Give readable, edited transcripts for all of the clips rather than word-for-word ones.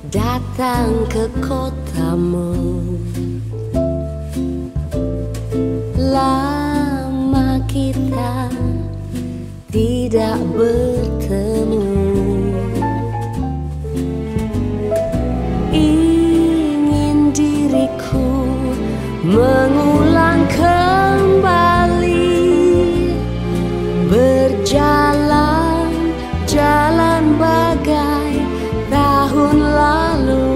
datang ke kotamu. Lama kita tidak bertemu. Ingin diriku mengulang kembali, berjalan jalan bagai tahun lalu.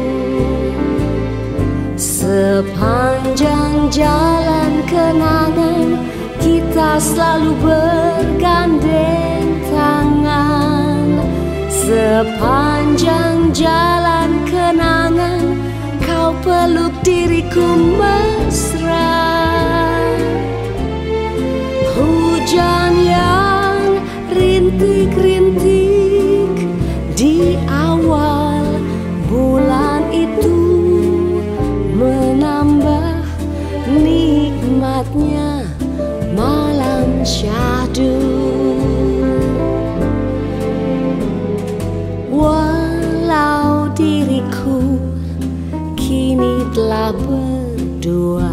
Sepanjang jalan kenangan kita selalu bergandeng tangan. Sepanjang jalan kenangan kau peluk diriku mesra. Hujan yang rintik-rintik di awal bulan itu menambah nikmatnya malam syahdu. Walau diriku kini telah berdua,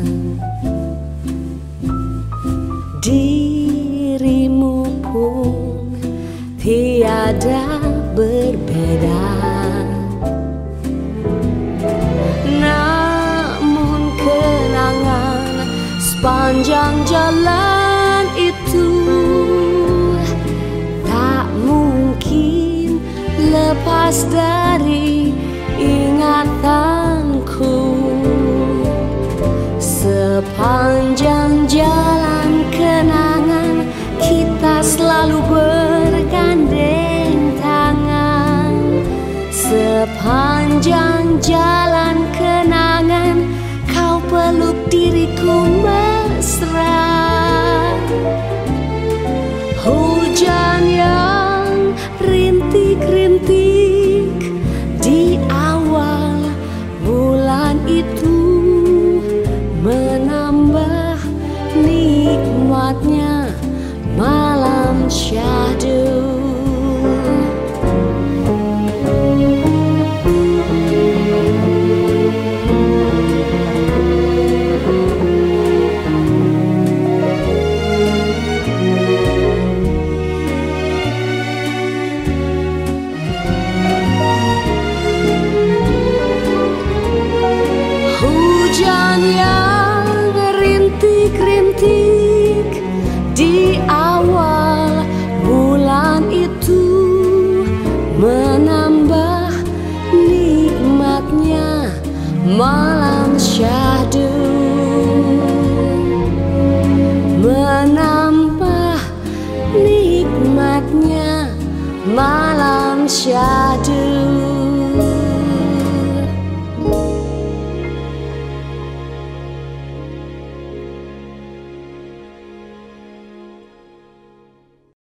dirimu pun tiada berbeda. Namun kenangan sepanjang jalan itu tak mungkin lepas dari ingatanku. Sepanjang jalan kenangan kita selalu bergandeng tangan. Sepanjang jalan kenangan kau peluk diriku mesra. Hujan yang rintik-rintik di awal bulan itu menambah nikmatnya malam syahdu. Hujan yang rintik-rintik di awal bulan itu menambah nikmatnya malam syahdu. Menambah nikmatnya malam syahdu.